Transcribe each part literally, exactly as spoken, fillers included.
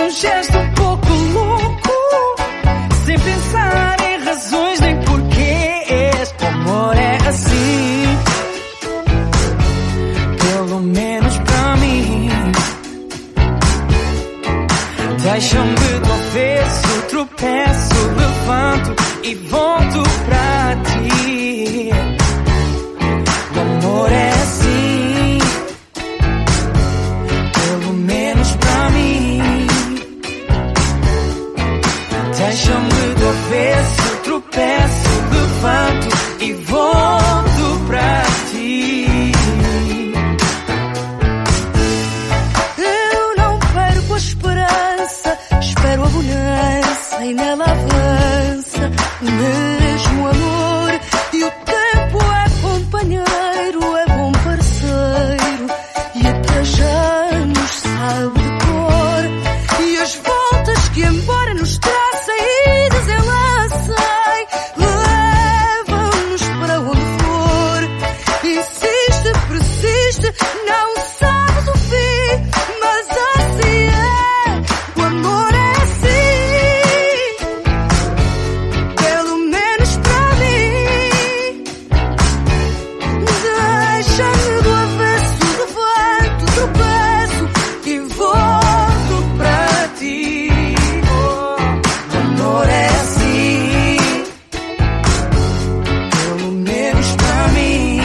num gesto um pouco louco, sem pensar em razões nem porquês. O amor é assim, pelo menos pra mim. Deixa-me do avesso, tropeço, levanto e volto pra ti. O amor é assim, pelo menos pra mim. Deixa-me do avesso, tropeço, levanto e volto pra ti. Eu não perco a esperança, espero a bonança e nela avança o mesmo amor. E o tempo é companheiro, é bom parceiro e até já nos sabe de cor. E as voltas que embora nos tracem e desenlacem, levam-nos para onde for. Insiste, persiste, não sabes o fim, mas assim é. O amor é assim, pelo menos pra mim. Deixa-me do avesso, levanto, tropeço e volto pra ti. O amor é assim, pelo menos pra mim.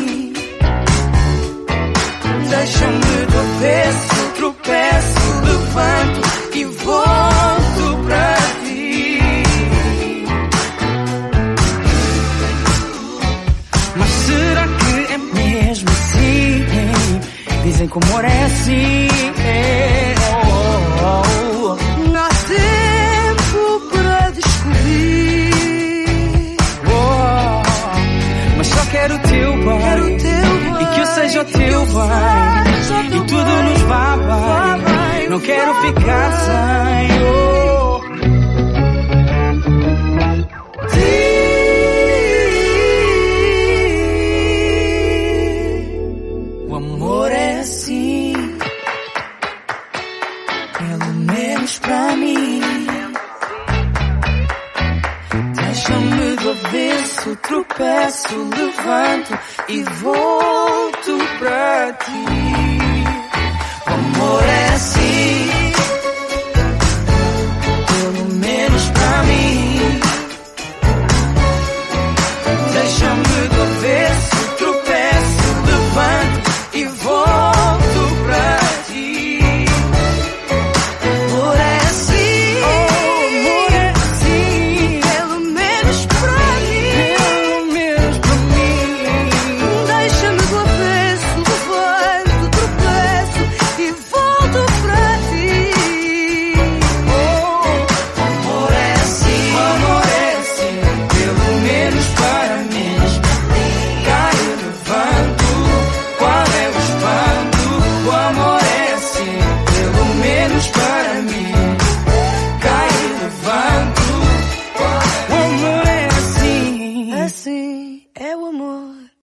Deixa-me do avesso, tropeço, levanto e volto pra ti. Mas será que é mesmo assim? Dizem que o amor é assim. Oh, oh, oh. Há tempo para descobrir. Oh, mas só quero o teu bem, Quero o teu e que eu seja o teu bem, seja o teu e tudo bem. nos vá Vá bem. bem, Não quero vá ficar bem. sem oh. O amor é assim, pelo menos pra mim. Deixa-me do avesso, tropeço, levanto e volto pra ti. O amor é assim, pelo menos pra mim. Deixa-me do avesso, tropeço, levanto e volto pra ti. Amor é assim, oh, amor é assim, Pelo menos pra mim. pelo menos pra mim. Deixa-me do avesso, levanto, tropeço e volto pra ti. Oh, amor é assim, amor é assim, pelo menos